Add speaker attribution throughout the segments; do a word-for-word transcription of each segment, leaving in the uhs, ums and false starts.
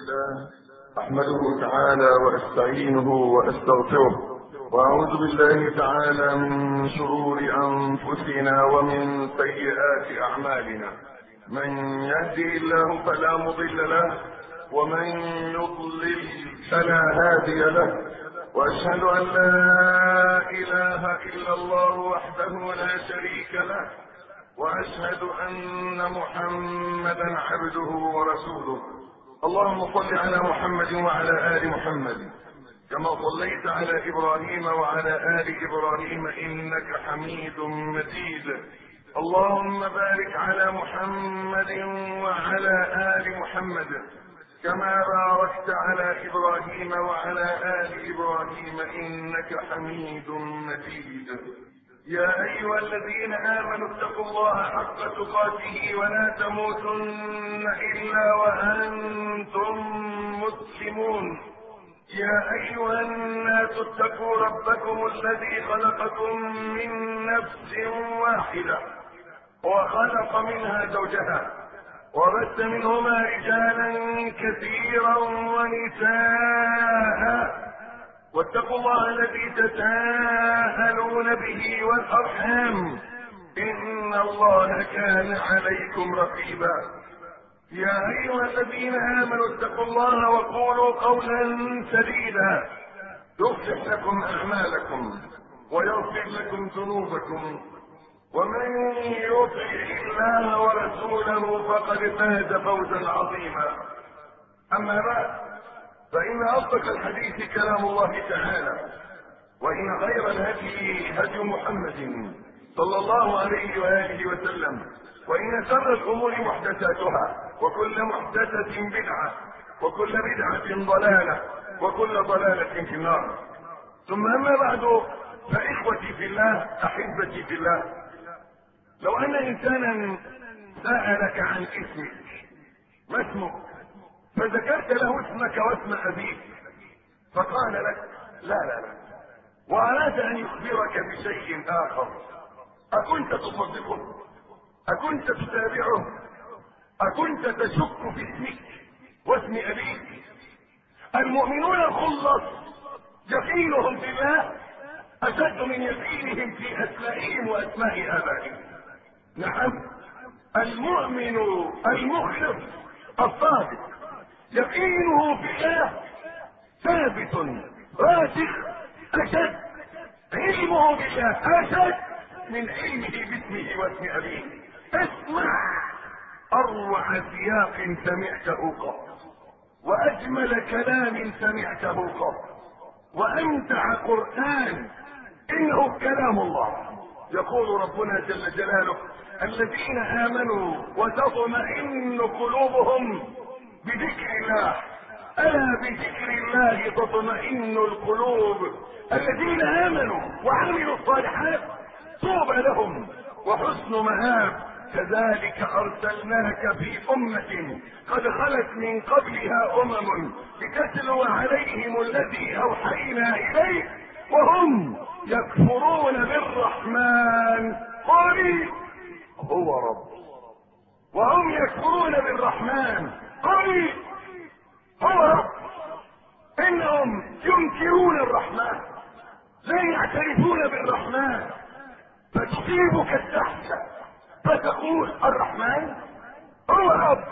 Speaker 1: لله أحمده تعالى وأستعينه وأستغفره، وأعوذ بالله تعالى من شرور أنفسنا ومن سيئات أعمالنا. من يهدي الله فلا مضل له، ومن يضلل فلا هادي له، وأشهد أن لا إله إلا الله وحده لا شريك له، وأشهد أن محمدا عبده ورسوله. اللهم صل على محمد وعلى آل محمد كما صليت على إبراهيم وعلى آل إبراهيم إنك حميد مجيد. اللهم بارك على محمد وعلى آل محمد كما باركت على إبراهيم وعلى آل إبراهيم إنك حميد مجيد. يا أيها الذين آمنوا اتقوا الله حق تقاته ولا تموتن إلا وأنتم مسلمون. يا أيها الناس اتقوا ربكم الذي خلقكم من نفس واحدة وخلق منها زوجها وبث منهما رجالا كثيرا ونساء، واتقوا الله الذي تساءلون به والأرحام إن الله كان عليكم رقيبا. يا أيها الذين آمنوا اتقوا الله وقولوا قولا سديدا يصلح لكم أعمالكم ويغفر لكم ذنوبكم، ومن يطع الله ورسوله فقد فاز فوزا عظيما. أما بعد، فإن أصدق الحديث كلام الله تعالى، وإن خير الهدي هدي محمد صلى الله عليه وآله وسلم، وإن شر الأمور محدثاتها، وكل محدثة بدعة، وكل بدعة ضلالة، وكل ضلالة في النار. ثم أما بعد، فإخوتي في الله، أحبتي في الله، لو أن إنسانا سألك عن اسمك، ما اسمك؟ فذكرت له اسمك واسم أبيك، فقال لك لا لا لا، وأراد أن يخبرك بشيء آخر، أكنت تصدقه؟ أكنت تتابعه؟ أكنت تشك في اسمك واسم أبيك؟ المؤمنون الخلص يقينهم في الله أشد من يقينهم في أسمائهم وأسماء آبائهم. نعم، المؤمن المخلص الصادق يقينه في الله ثابت راسخ، أشد علمه بالله أشد من علمه باسمه واسم أبيه. اسمع أروع سياق سمعته قط، وأجمل كلام سمعته قط، وأمتع قرآن، إنه كلام الله. يقول ربنا جل جلاله: الذين آمنوا وتطمئن قلوبهم بذكر الله، ألا بذكر الله تطمئن القلوب. الذين آمنوا وعملوا الصالحات طوبى لهم وحسن مآب. كذلك أرسلناك في أمة قد خلت من قبلها أمم لتتلو عليهم الذي أوحينا إليك وهم يكفرون بالرحمن قل هو رب. وهم يكفرون بالرحمن قل هو رب. إنهم ينكرون الرحمن، لا يعترفون بالرحمن، فتصيبك الدهشة فتقول الرحمن هو رب،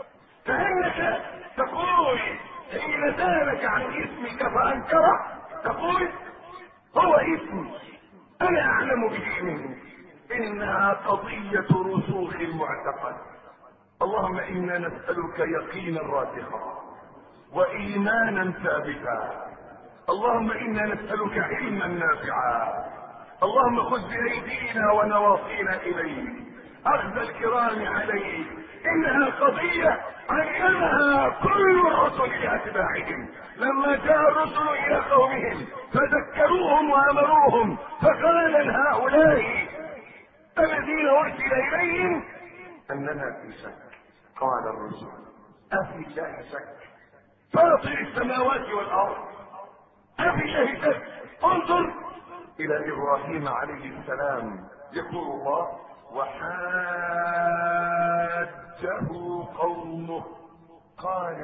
Speaker 1: كأنك تقول حين سألك عن اسمك فأنكره تقول هو اسمي، أنا أعلم به منه. إنها قضية رسوخ المعتقد. اللهم إنا نسألك يقينا راسخا وإيمانا ثابتا. اللهم إنا نسألك علما نافعا. اللهم خذ بأيدينا ونواصينا إليك أخذ الكرام عليك. إنها قضية علمها كل الرسل لأتباعهم لما جاء الرسل إلى قومهم فذكروهم وأمروهم، فقال لهؤلاء الذين أرسل إليهم أننا في شك. قال الرسل أفي الله شك فاطر السماوات والأرض، أفي الله شك. انظر إلى إبراهيم عليه السلام، يقول الله: وحاجه قومه قال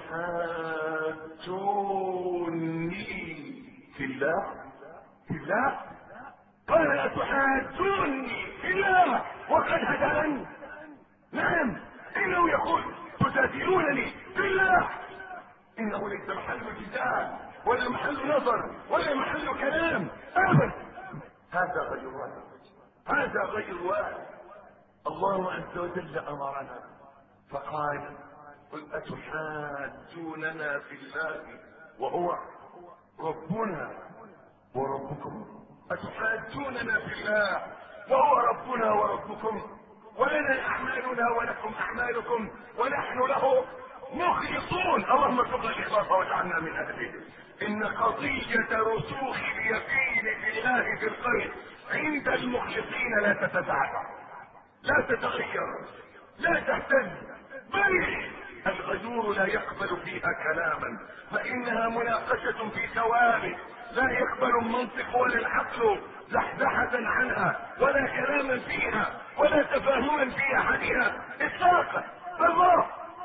Speaker 1: أتحاجوني في الله في الله قال أتحاجوني في الله وقد هداني. نعم، إنه يقول تجادلونني في الله، إنه ليس محل جدال ولا محل نظر ولا محل كلام أبدا. هذا غير واحد، هذا غير واحد. الله عز وجل أمرنا فقال قل أتحاجوننا في الله وهو ربنا وربكم. أتحاجوننا في الله وهو ربنا وربكم، ولنا أعمالنا ولكم أعمالكم ونحن له مخلصون. اللهم ارزقنا الإخلاص واجعلنا من أهله. إن قضية رسوخ اليقين في الله في القلب عند المخلصين لا تتزعزع، لا تتغير، لا تهتز، بل الغيور لا يقبل فيها كلاما، فإنها مناقشة في ثوابت لا يقبل المنطق ولا العقل زحزحة عنها ولا كلاما فيها ولا تفاهما في أحدها إطلاقا. الله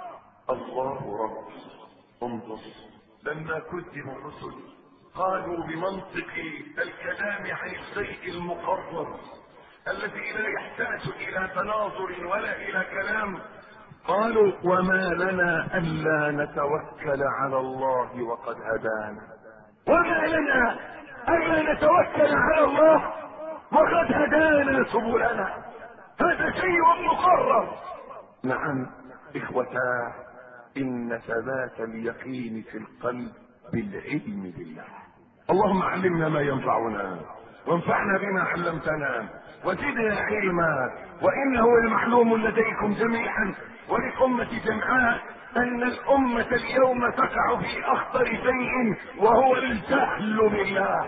Speaker 1: الله رب. انظر لما كذبوا الرسل قالوا بمنطق الكلام عن الشيء المقرر الذي لا يحتاج إلى تناظر ولا إلى كلام، قالوا وما لنا ألا نتوكل على الله وقد هدانا. وما لنا ألا نتوكل على الله وقد هدانا سبلنا. هذا شيء مقرر. نعم إخوتاه، إن ثبات اليقين في القلب بالعلم بالله. اللهم علمنا ما ينفعنا وانفعنا بما علمتنا وزدنا علما. وإنه المعلوم لديكم جميعا وللأمة جمعاء أن الأمة اليوم تقع في أخطر شيء وهو الجهل بالله.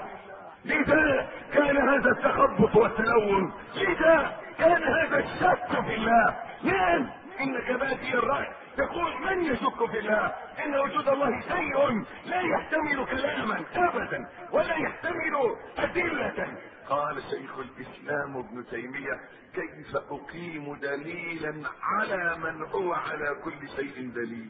Speaker 1: لذا كان هذا التخبط والتلون، لذا كان هذا الشك في الله. نعم، إنك بادي الرأي تقول من يشك في الله؟ إن وجود الله شيء لا يحتمل كلاما أبدا ولا يحتمل أدلة. قال شيخ الإسلام ابن تيمية كيف أقيم دليلا على من هو على كل شيء دليل؟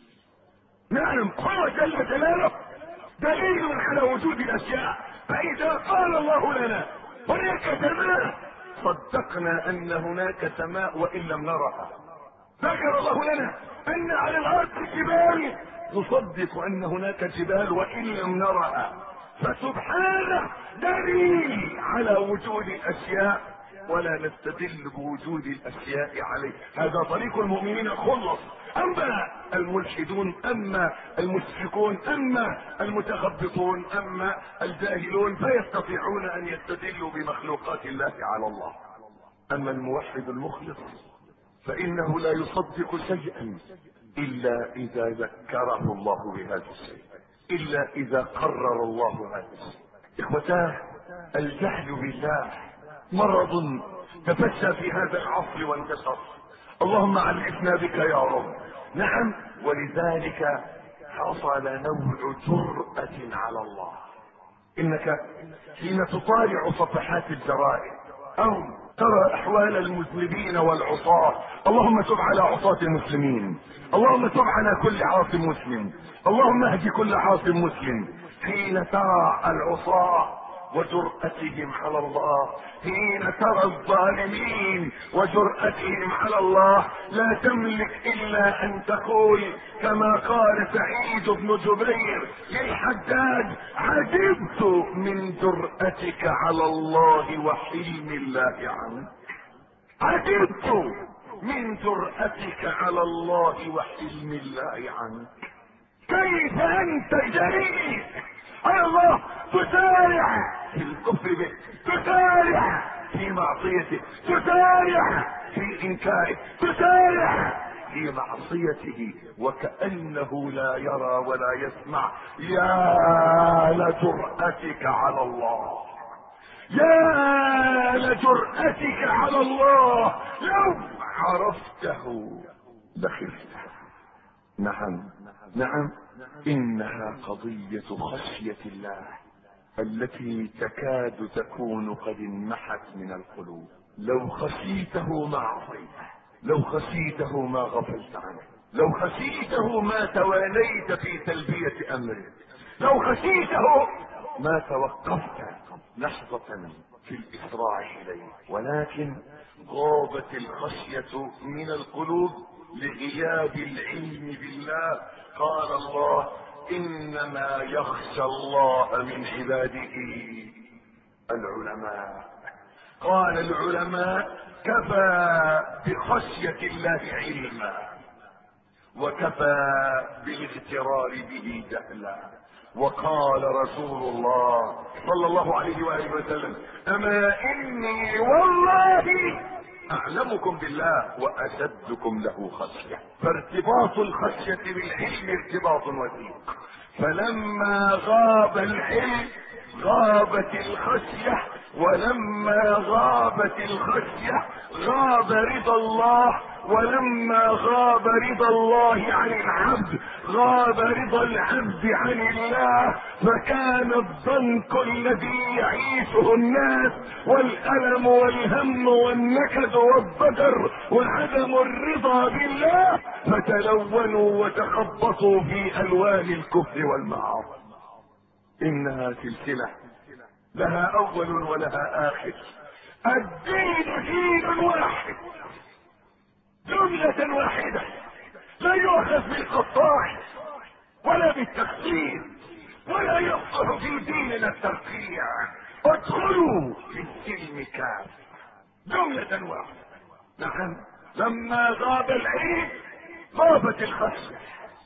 Speaker 1: نعم، هو جل جلاله دليل على وجود الأشياء. فإذا قال الله لنا هناك سماء صدقنا أن هناك سماء وإن لم نرها. ذكر الله لنا أن على الأرض جبال نصدق أن هناك جبال وإن لم نرها. فسبحانه دليل على وجود الأشياء ولا نستدل بوجود الأشياء عليه. هذا طريق المؤمنين الخلص. أما الملحدون، أما المشركون، أما المتخبطون، أما الجاهلون فيستطيعون أن يستدلوا بمخلوقات الله على الله. أما الموحد المخلص فإنه لا يصدق شيئا إلا إذا ذكره الله بهذا الشيء، إلا إذا قرر الله هذا الشيء. إخوتاه، الجهل بالله مرض تفشى في هذا العصر وانتشر. اللهم علمنا بك يا رب. نعم، ولذلك حصل نوع جرأة على الله. إنك حين تطالع صفحات الجرائد أو ترى أحوال المذنبين والعصاة، اللهم تب على عصاة المسلمين، اللهم تب على كل عاص مسلم، اللهم اهد كل عاص مسلم. حين ترى العصاة وجرأتهم على الله، حين ترى الظالمين وجرأتهم على الله، لا تملك إلا أن تقول كما قال سعيد بن جبير للحجاج عجبت من جرأتك على الله وحلم الله عنك. عجبت من جرأتك على الله وحلم الله عنك. كيف أنت جريء على الله، تسارع في الكفر به، تسارع في معصيته، تسارع في إنكاره، تسارع في معصيته وكأنه لا يرى ولا يسمع. يا لجرأتك على الله، يا لجرأتك على الله، لو عرفته لخفته. نعم نعم، إنها قضية خشية الله التي تكاد تكون قد انمحت من القلوب. لو خشيته ما عصيته، لو خشيته ما غفلت عنه، لو خشيته ما توانيت في تلبية امره، لو خشيته ما توقفت لحظة في الاسراع اليه، ولكن غابت الخشية من القلوب لغياب العلم بالله. قال الله: انما يخشى الله من عباده العلماء. قال العلماء: كفى بخشية الله علما، وكفى بالاغترار به جهلا. وقال رسول الله صلى الله عليه وآله وسلم: اما اني والله اعلمكم بالله واشدكم له خشية. فارتباط الخشية بالعلم ارتباط وثيق، فلما غاب العلم غابت الخشية، ولما غابت الخشية غاب رضا الله، ولما غاب رضا الله عن العبد غاب رضا العبد عن الله. فكان الضنك الذي يعيشه الناس والألم والهم والنكد والضجر وعدم الرضا بالله، فتلونوا وتخبطوا في ألوان الكفر والمعاصي. إنها سلسلة لها أول ولها آخر. الدين دين واحد، جملة واحدة، لا يؤخذ بالقطاع ولا بالتقصير، ولا يصلح في ديننا الترقيع. ادخلوا في السلم كافة، جملة واحدة. نعم، لما غاب العلم غابت الخشية،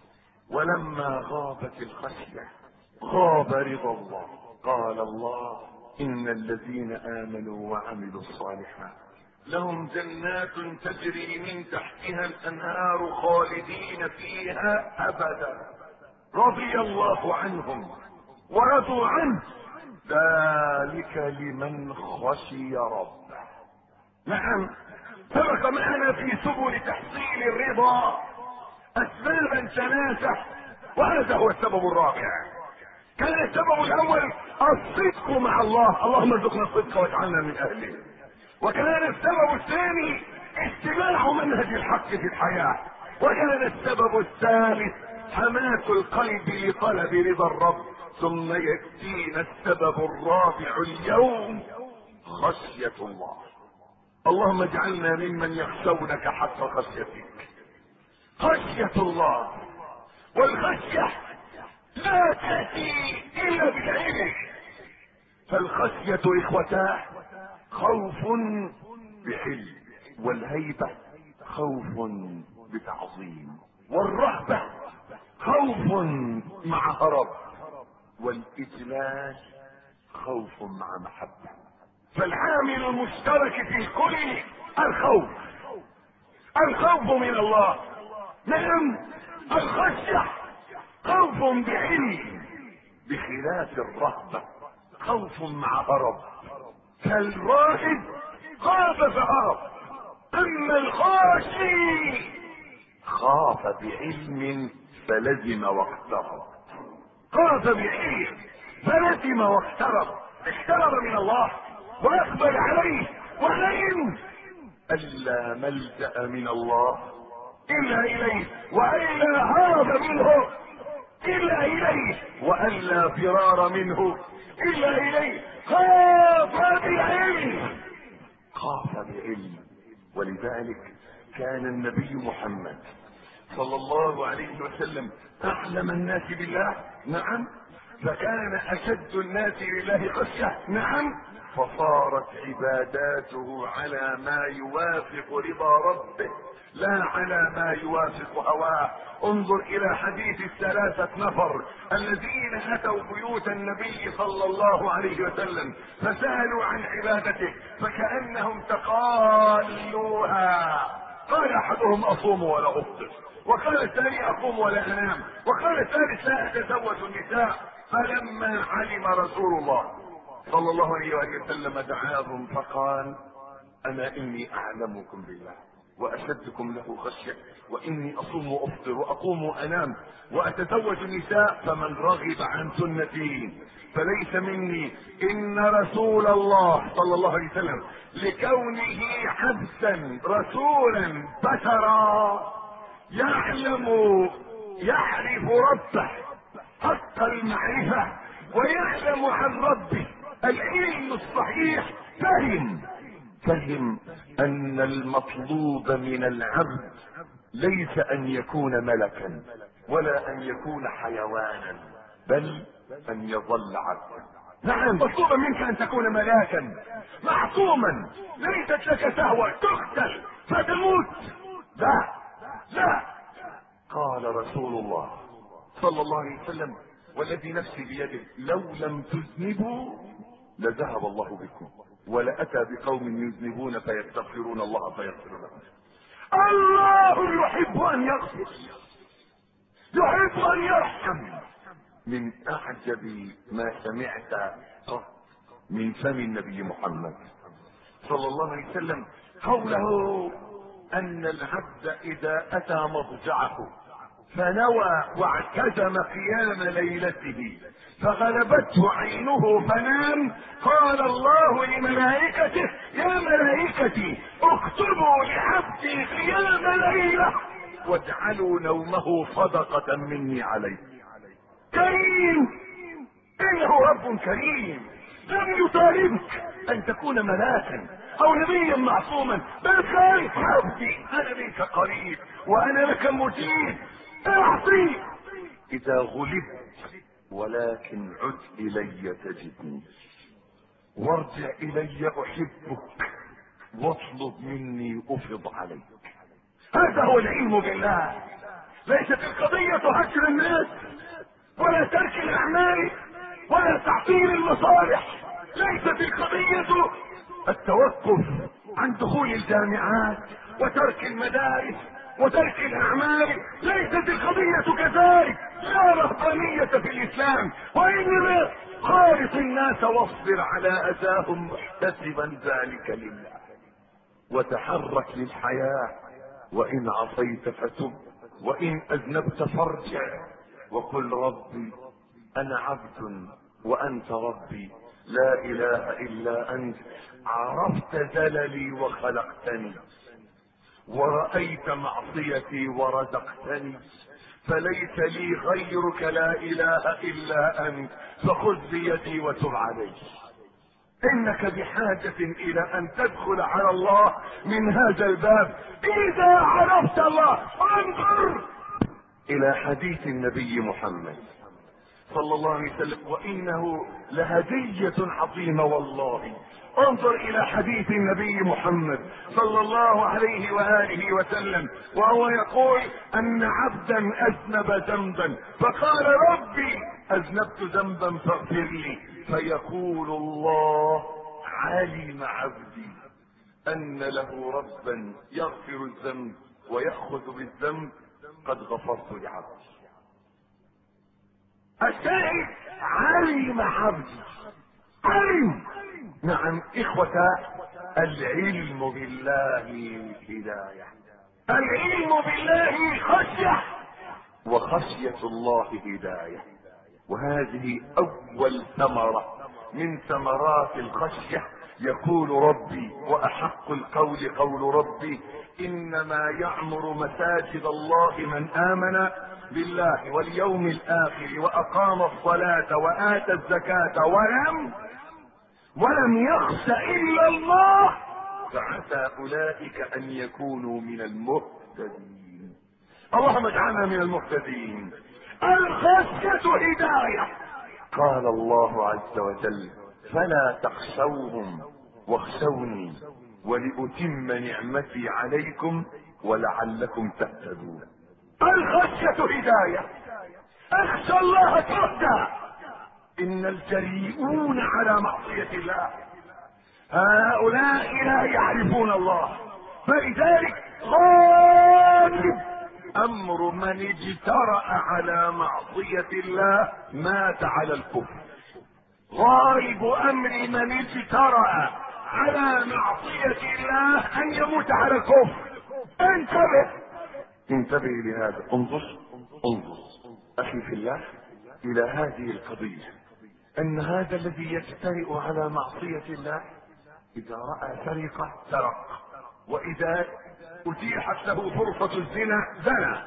Speaker 1: ولما غابت الخشية غاب رضا الله. قال الله: ان الذين امنوا وعملوا الصالحات لهم جنات تجري من تحتها الانهار خالدين فيها ابدا، رضي الله عنهم ورضوا عنه، ذلك لمن خشي ربه. نعم، سبق معنا في سبل تحصيل الرضا اسبابا ثلاثة، وهذا هو السبب الرابع. كان السبب الاول الصدق مع الله، اللهم ارزقنا الصدق واجعلنا من اهله. وكان السبب الثاني اتباع منهج الحق في الحياة. وكان السبب الثالث حماة القلب لطلب رضا الرب. ثم يأتينا السبب الرابع اليوم، خشية الله. اللهم اجعلنا ممن يخشونك حق خشيتك. خشية الله، والخشية لا تأتي إلا بالعلم. فالخشية إخوتاه خوف بحلم، والهيبة خوف بتعظيم، والرهبة خوف مع هرب، والإجلال خوف مع محبة. فالعامل المشترك في الكل الخوف، الخوف من الله. نعم، الخشية خوف بعلم، بخلاف الرهبة خوف مع هرب. فالراهب خاف فهرب، اما الخاشي خاف بعلم فلزم واقترب. خاف بعلم فلزم واقترب، اقترب من الله واقبل عليه، وعلم الا ملجأ من الله الا اليه، والا هرب منه الا اليه، والا فرار منه الا اليه. خاف بعلم، خاف بعلم. ولذلك كان النبي محمد صلى الله عليه وسلم اعلم الناس بالله، نعم، فكان اشد الناس لله خشية، نعم، فصارت عباداته على ما يوافق رضا ربه لا على ما يوافق هواه. انظر الى حديث الثلاثة نفر الذين اتوا بيوت النبي صلى الله عليه وسلم فسألوا عن عبادته فكأنهم تقالوها. قال احدهم اصوم ولا افطر، وقال الثاني اقوم ولا انام، وقال الثالث لا اتزوج النساء. فلما علم رسول الله صلى الله عليه وسلم دعاهم فقال: انا اني اعلمكم بالله واشدكم له خشية، واني اصوم وافطر واقوم وانام واتزوج النساء، فمن رغب عن سنتي فليس مني. ان رسول الله صلى الله عليه وسلم لكونه عبدا رسولا بشرا يعلم يعرف ربه حق المعرفة ويعلم عن ربه العلم الصحيح، فهم فهم ان المطلوب من العبد ليس ان يكون ملكا ولا ان يكون حيوانا، بل ان يظل عبدا. نعم، مطلوب منك ان تكون ملاكا معصوما، ليست لك شهوة تقتل فتموت، لا لا. قال رسول الله صلى الله عليه وسلم والذي نفسي بيده لو لم تذنبوا لذهب الله بكم ولأتى بقوم يذنبون فيستغفرون الله فيغفر لهم. الله يحب ان يغفر، يحب ان يرحم. من اعجب ما سمعت من فم النبي محمد صلى الله عليه وسلم قوله ان العبد اذا اتى مضجعه فنوى واعتزم قيام ليلته فغلبته عينه فنام، قال الله لملائكته يا ملائكتي اكتبوا لعبدي قيام ليلة واجعلوا نومه صدقة مني عليه. كريم، انه رب كريم لم يطالبك ان تكون ملاكا او نبيا معصوما، بل قال عبدي انا منك قريب وانا لك مجيب، اعطي اذا غلبت ولكن عد الي تجدني، وارجع الي احبك واطلب مني افض عليك. هذا هو العلم بالله. ليست القضية هجر الناس ولا ترك الاعمال ولا تعطيل المصالح، ليست القضية التوقف عن دخول الجامعات وترك المدارس وترك الاعمال، ليست القضية كذلك. لا رهبانية في الاسلام، وانما خالط الناس واصبر على اذاهم محتسبا ذلك لله، وتحرك للحياة، وان عصيت فتب وان اذنبت فارجع وقل ربي انا عبد وانت ربي لا اله الا انت، عرفت زللي وخلقتني ورأيت معصيتي ورزقتني، فليس لي غيرك لا اله الا انت، فخذ بيدي وتب علي. انك بحاجة الى ان تدخل على الله من هذا الباب. اذا عرفت الله انظر الى حديث النبي محمد صلى الله عليه وسلم، وانه لهدية عظيمة والله. انظر الى حديث النبي محمد صلى الله عليه وآله وسلم وهو يقول ان عبدا اذنب ذنبا فقال ربي اذنبت ذنبا فاغفر لي، فيقول الله علم عبدي ان له ربا يغفر الذنب ويأخذ بالذنب قد غفرت لعبدي. الشاهد علم عبدي، علم. نعم اخوة، العلم بالله هداية، العلم بالله خشية، وخشية الله هداية، وهذه اول ثمرة من ثمرات الخشية. يقول ربي واحق القول قول ربي انما يعمر مساجد الله من امن بالله واليوم الاخر واقام الصلاة واتى الزكاة ولم ولم يخش الا الله فعسى اولئك ان يكونوا من المهتدين. اللهم اجعلنا من المهتدين. الخشية هداية. قال الله عز وجل فلا تخشوهم واخشوني ولأتم نعمتي عليكم ولعلكم تهتدون. الخشية هداية. اخشى الله تهدى. ان الجريئون على معصية الله هؤلاء لا يعرفون الله، فلذلك غالب امر من اجترأ على معصية الله مات على الكفر. غالب امر من اجترأ على معصية الله ان يموت على الكفر. انتبه انتبه لهذا. انظر انظر اخي في الله الى هذه القضية، ان هذا الذي يجترئ على معصية الله اذا رأى سرقة سرق، واذا اتيحت له فرصة الزنا زنى،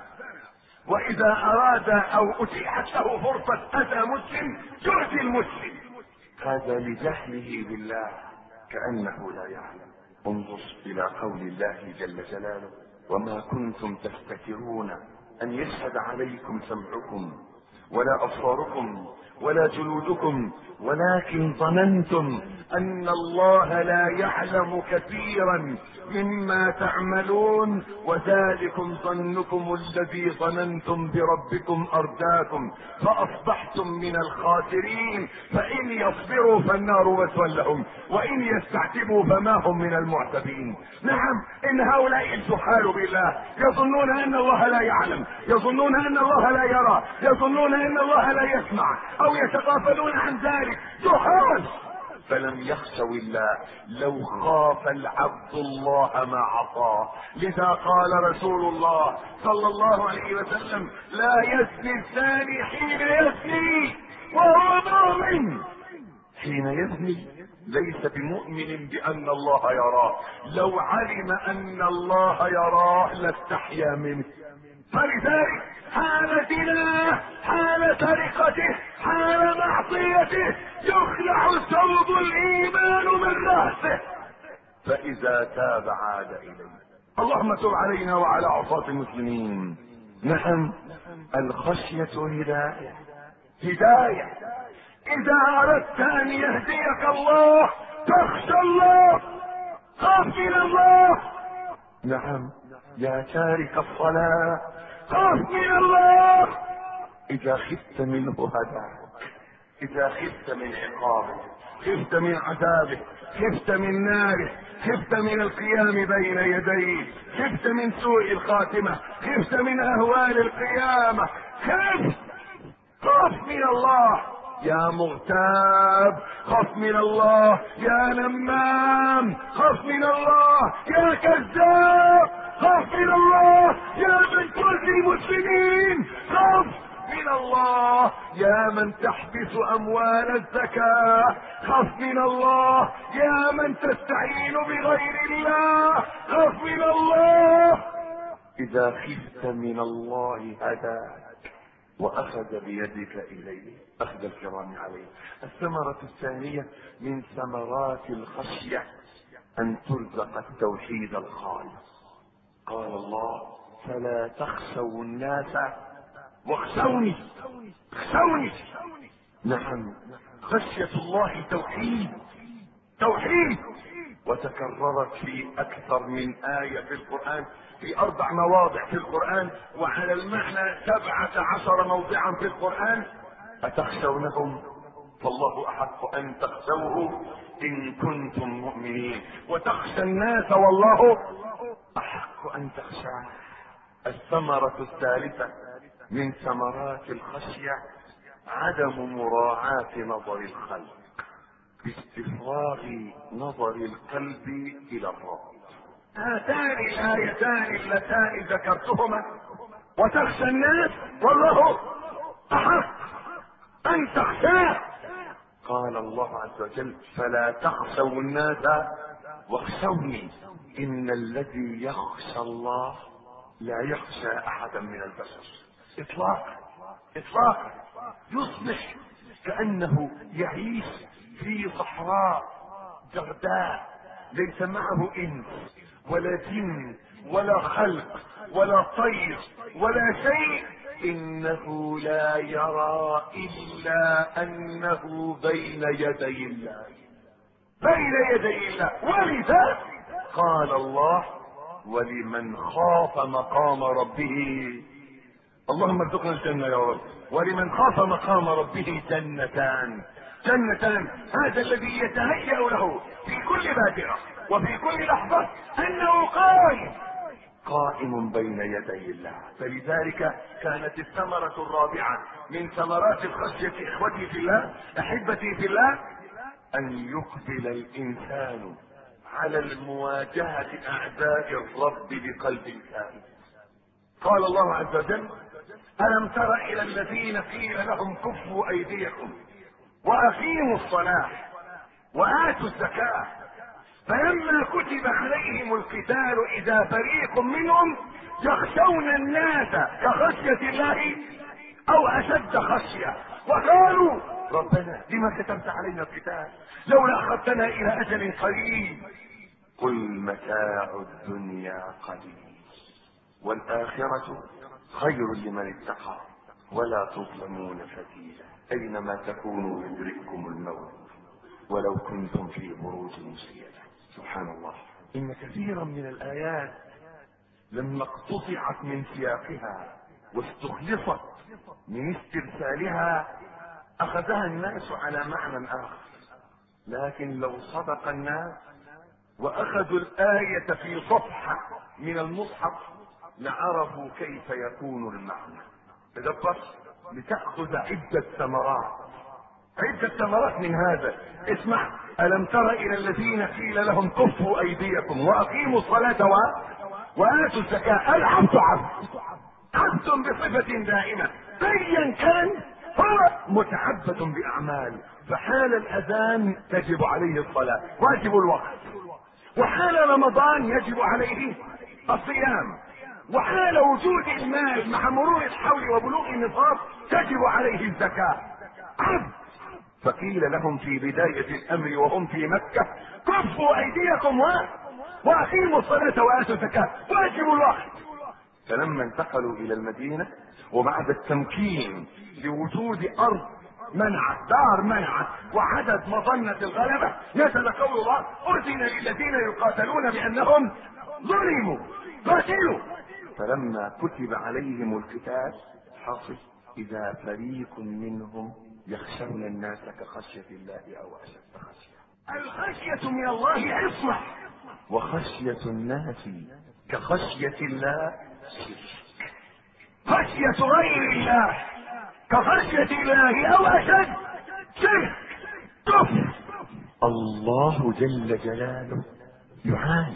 Speaker 1: واذا اراد او اتيحت له فرصة اذى مسلم يؤذي المسلم. هذا لجهله بالله كأنه لا يعلم. انظر الى قول الله جل جلاله: وما كنتم تفتكرون ان يشهد عليكم سمعكم ولا ابصاركم ولا جلودكم ولكن ظننتم ان الله لا يعلم كثيرا مما تعملون وذلكم ظنكم الذي ظننتم بربكم ارداكم فاصبحتم من الخاسرين. فان يصبروا فالنار مثوى لهم وان يستعتبوا فما هم من المعتبين. نعم، ان هؤلاء الجحال بالله يظنون ان الله لا يعلم، يظنون ان الله لا يرى، يظنون ان الله لا يسمع او يتغافلون عن ذلك. جحال. فلم يخشوا الله. لو خاف العبد الله ما عصاه. لذا قال رسول الله صلى الله عليه وسلم: لا يزني الزاني حين يزني وهو مؤمن. حين يزني ليس بمؤمن بان الله يراه. لو علم ان الله يراه لاستحيا منه. فلذلك حال زناه، حال سرقته، حال معصيته يخلع ثوب الايمان من راسه، فاذا تاب عاد اليه. اللهم تب علينا وعلى عصاة المسلمين. نعم، الخشية هداية. هداية. اذا اردت ان يهديك الله تخشى الله، خاف من الله. نعم، يا تارك الصلاة خاف من الله. اذا خفت منه هداك، اذا خفت من عقابه، خفت من عذابه، خفت من ناره، خفت من القيام بين يديه، خفت من سوء الخاتمة، خفت من اهوال القيامة، خف خاف من الله. يا مغتاب خف من الله، يا نمام خف من الله، يا كذاب خف من الله، يا من تؤذي المسلمين خف من الله، يا من تحبس اموال الزكاة خف من الله، يا من تستعين بغير الله خف من الله. اذا خفت من الله هداك واخذ بيدك اليه اخذ الكرام عليه. الثمرة الثانية من ثمرات الخشية ان ترزق التوحيد الخالص. قال الله: فلا تخشوا الناس واخشوني. اخشوني. نعم، خشية الله توحيد، توحيد. وتكررت في اكثر من آية في القرآن، في اربع مواضع في القرآن، وعلى المعنى سبعة عشر موضعا في القرآن. اتخشونهم فالله احق ان تخشوه ان كنتم مؤمنين، وتخشى الناس والله احق ان تخشاه. الثمرة الثالثة من ثمرات الخشية عدم مراعاة نظر الخلق، باستفراغ نظر القلب الى الرب. هاتان الآيتان اللتان ذكرتهما، وتخشى الناس والله أحق أن تخشاه. قال الله عز وجل: فلا تخشوا الناس واخشوني. إن الذي يخشى الله لا يخشى أحدا من البشر إطلاقا إطلاقا. يصبح كأنه يعيش في صحراء جرداء ليس معه إنس ولا جن ولا خلق ولا طير ولا شيء. إنه لا يرى إلا أنه بين يدي الله، بين يدي الله. ولذا قال الله: ولمن خاف مقام ربه، اللهم ارزقنا الجنة يا رب، ولمن خاف مقام ربه جنتان. جنتان، هذا الذي يتهيأ له في كل بادرة وفي كل لحظة أنه قائم قائم بين يدي الله. فلذلك كانت الثمرة الرابعة من ثمرات الخشية إخوتي في الله، أحبتي في الله، أن يقبل الإنسان على المواجهة أعداء الرب بقلب كامل. قال الله عز وجل: ألم تر إلى الذين قيل لهم كفوا أيديكم وأقيموا الصلاة وآتوا الزكاة فلما كتب عليهم القتال اذا فريق منهم يخشون الناس كخشية الله او اشد خشية، وقالوا ربنا لما كتبت علينا القتال لولا اخذتنا الى اجل قريب. قل متاع الدنيا قليل والاخرة خير لمن اتقى ولا تظلمون فتيلا. اينما تكونوا يدرككم الموت ولو كنتم في بروج مشيدة. سبحان الله، ان كثيرا من الايات لما اقتطعت من سياقها واستخلصت من استرسالها اخذها الناس على معنى اخر، لكن لو صدق الناس واخذوا الآية في صفحة من المصحف لعرفوا كيف يكون المعنى. تدبر لتأخذ عدة ثمرات، عدة ثمرات من هذا. اسمع، ألم تر إلى الذين قيل لهم كفوا أيديكم وأقيموا الصلاة و... وآتوا الزكاة. العبد عبد، عبد بصفة دائمة أيا كان هو متعبد بأعمال. فحال الأذان تجب عليه الصلاة واجب الوقت، وحال رمضان يجب عليه الصيام، وحال وجود المال مع مرور الحول وبلوغ النصاب تجب عليه الزكاة. عبد. فقيل لهم في بداية الأمر وهم في مكة كفوا أيديكم و... وأقيموا الصلاة وآتوا الزكاة واجب الوقت. فلما انتقلوا إلى المدينة وبعد التمكين لوجود أرض منعت، دار منعت، وعدد مظنة الغلبة، نزل قول الله أذن للذين يقاتلون بأنهم ظلموا قاتلوا. فلما كتب عليهم القتال حصل إذا فريق منهم يخشون الناس كخشية الله أو أشد خشية. الخشية من الله عصمة، وخشية الناس كخشية الله شرك. خشية غير الله كخشية الله أو أشد شرك كفر. الله جل جلاله يعالج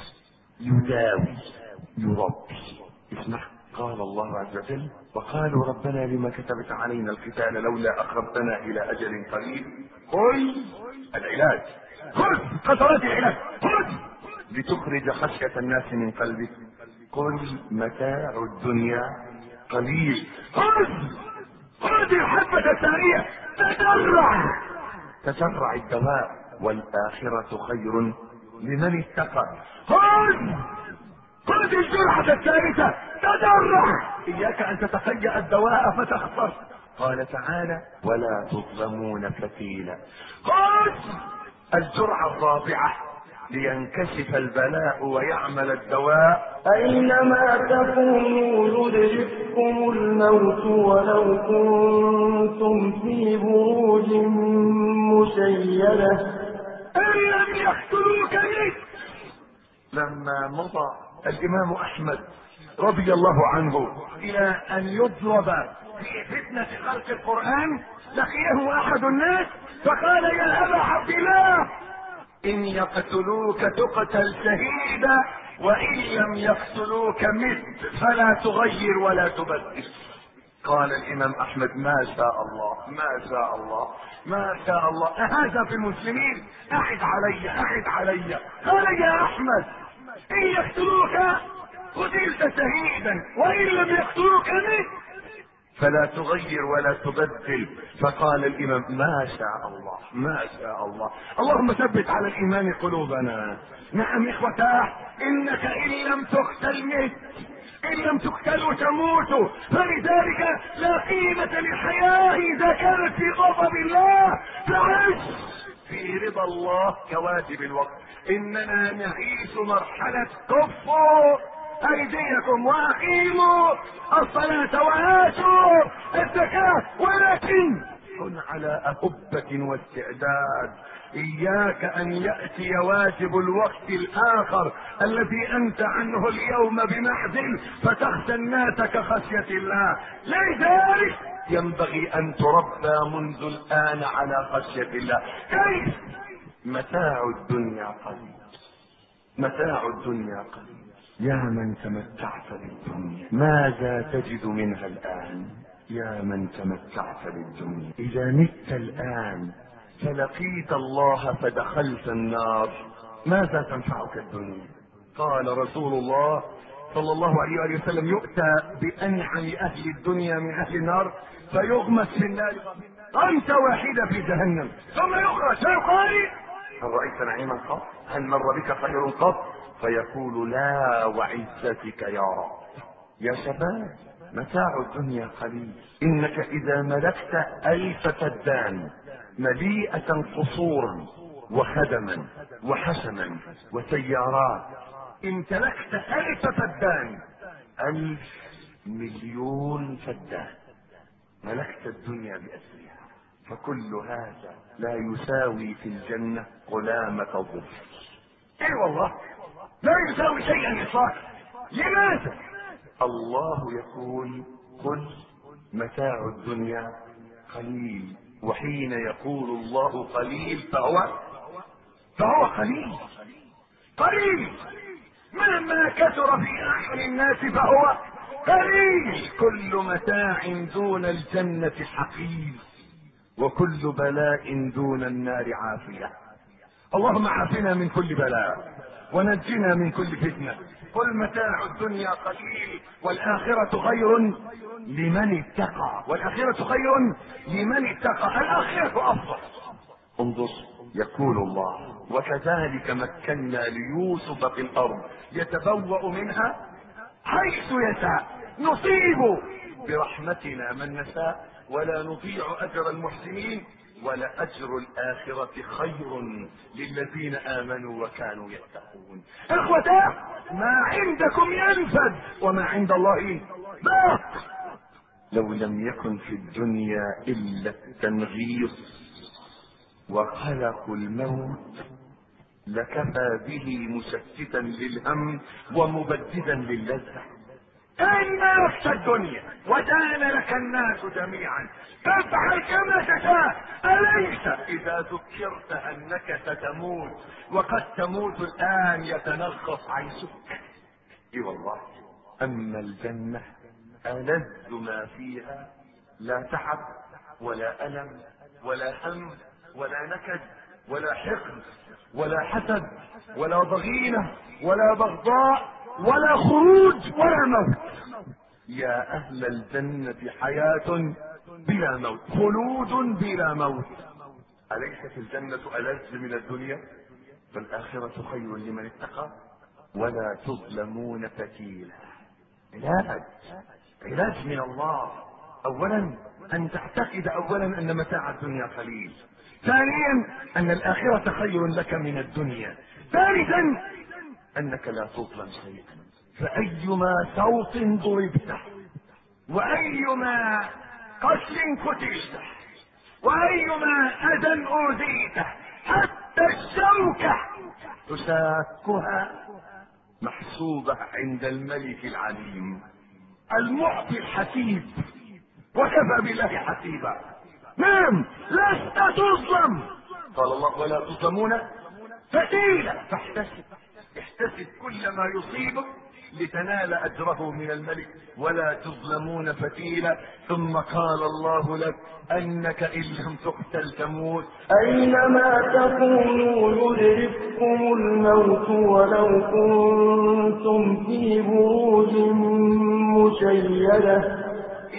Speaker 1: يداوي يربي. اسمع، قال الله عز وجل وقالوا ربنا لما كتبت علينا القتال لولا أخرتنا إلى أجل قريب. قل العلاج، خذ قطرات العلاج، خذ لتخرج خشية الناس من قلبك. قل متاع الدنيا قليل. خذ خذ الحبة الثانية، تجرع تجرع الدواء، والآخرة خير لمن اتقى. خذ خذ الجرعة الثالثة، تجرع. إياك أن تتفيأ الدواء فتخسر. قال تعالى ولا تظلمون فتيلا. خذ الجرعة الرابعة لينكشف البلاء ويعمل الدواء.
Speaker 2: أينما تكونوا يدرككم الموت ولو كنتم في بروج مشيدة.
Speaker 1: إن لم يقتلوك لك. لما مضى الإمام أحمد رضي الله عنه إلى أن يضرب في فتنة خلق القرآن لقيه أحد الناس فقال يا أبا عبد الله إن يقتلوك تقتل شهيدا وإن لم يقتلوك مت فلا تغير ولا تبدل. قال الإمام أحمد ما شاء الله ما شاء الله ما شاء الله، هذا في المسلمين؟ أعد علي أعد علي. قال يا أحمد إن يقتلوك قتلت شهيدا وإن لم يقتلوك مت فلا تغير ولا تبدل. فقال الإمام ما شاء الله ما شاء الله. اللهم ثبت على الإيمان قلوبنا. نعم إخوتاه، إنك إن لم تقتل مت، إن لم تقتلوا تموتوا. فلذلك لا قيمة للحياة إذا كانت في غضب الله، فعش في رضا الله كواجب الوقت. إننا نعيش مرحلة كفوا أيديكم وأقيموا الصلاة وآتوا الزكاة، ولكن كن على أهبة واستعداد. إياك أن يأتي واجب الوقت الآخر الذي أنت عنه اليوم بمحزن فتخشى الناس كخشية الله. لذلك ينبغي أن تربى منذ الآن على خشية الله. كيف؟ متاع الدنيا قليل، متاع الدنيا قليل. يا من تمتعت بالدنيا ماذا تجد منها الآن؟ يا من تمتعت بالدنيا إذا مت الآن فلقيت الله فدخلت النار ماذا تنفعك الدنيا؟ قال رسول الله صلى الله عليه وآله وسلم: يؤتى بأنعم أهل الدنيا من أهل النار فيغمس في النار خمس واحدة في جهنم ثم يخرج فيقال: هل رأيت نعيما قط؟ هل مر بك خير قط؟ فيقول: لا وعزتك يا رب. يا شباب، متاع الدنيا قليل. إنك إذا ملكت ألف فدان مليئة قصورا وخدما وحشما وسيارات، امتلكت ألف فدان، ألف مليون فدان، ملكت الدنيا بأسرها، فكل هذا لا يساوي في الجنة قلامة ظفر. اي والله لا يساوي شيئا اطلاقا. لماذا؟ الله يقول: قل متاع الدنيا قليل. وحين يقول الله قليل فهو فهو قليل قليل مهما كثر في اعين الناس فهو قليل. كل متاع دون الجنة حقير، وكل بلاء دون النار عافية. اللهم عافنا من كل بلاء ونجنا من كل فتنة. قل متاع الدنيا قليل والآخرة خير لمن اتقى، والآخرة خير لمن اتقى، الآخرة أفضل. انظر، يقول الله: وكذلك مكنا ليوسف في الأرض يتبوأ منها حيث يشاء نصيب برحمتنا من نشاء ولا نضيع أجر المحسنين ولأجر الآخرة خير للذين آمنوا وكانوا يتقون. إخوة، ما عندكم ينفد وما عند الله باق. لو لم يكن في الدنيا إلا التنغيص وقلق الموت لكفى به مشتتا للهم ومبددا للذة. إن ملكت الدنيا ودان لك الناس جميعا تفعل كما تشاء، أليس إذا ذكرت أنك ستموت وقد تموت الآن يتنغص عيشك؟ إي والله. أما الجنة ألذ ما فيها، لا تعب ولا ألم ولا هم ولا نكد ولا حقد ولا حسد ولا ضغينة ولا بغضاء ولا خروج ولا موت. يا أهل الجنة حياة بلا موت، خلود بلا موت. أليست الجنة ألذ من الدنيا؟ فالآخرة خير لمن اتقى ولا تظلمون فتيلا. علاج علاج من الله. أولا أن تعتقد أولا أن متاع الدنيا قليل. ثانيا أن الآخرة خير لك من الدنيا. ثالثا أنك لا تظلم شيئا، فأيما صوت ضربته وأيما قتل قتلته وأيما أذى أوذيته حتى الشوكة تشاكها محسوبة عند الملك العليم المعطي الحسيب، وكفى بالله حسيبا. نعم، لست تظلم. قال الله: ولا تظلمون فتيلا. فاحتسب احتسب كل ما يصيبك لتنال أجره من الملك، ولا تظلمون فتيلا. ثم قال الله لك أنك إن لم تقتل تموت.
Speaker 2: أينما تكونوا يدرككم الموت ولو كنتم في بروج مشيدة.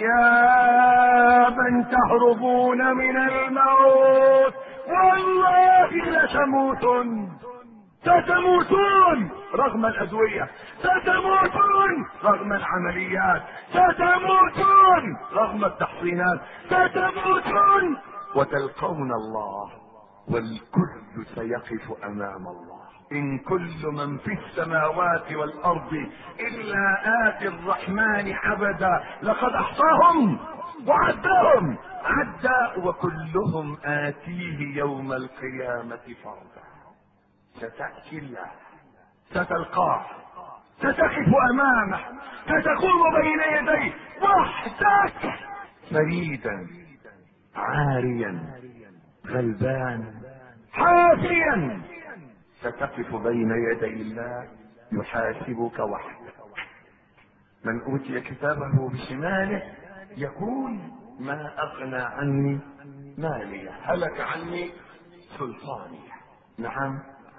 Speaker 1: يا من تهربون من الموت والله لتموتن، ستموتون رغم الأدوية، ستموتون رغم العمليات، ستموتون رغم التحصينات، ستموتون وتلقون الله والكل سيقف أمام الله. إن كل من في السماوات والأرض إلا آتي الرحمن عبدا لقد أحصاهم وعدهم عدا وكلهم آتيه يوم القيامة فردا. ستأتي الله، ستلقاه، ستقف أمامه، ستقوم بين يديه وحدك فريدا عاريا غلبان حافيا. ستقف بين يدي الله يحاسبك وحدك. من أوتي كتابه بشماله يقول: ما أغنى عني مالي، هلك عني سلطاني. نعم،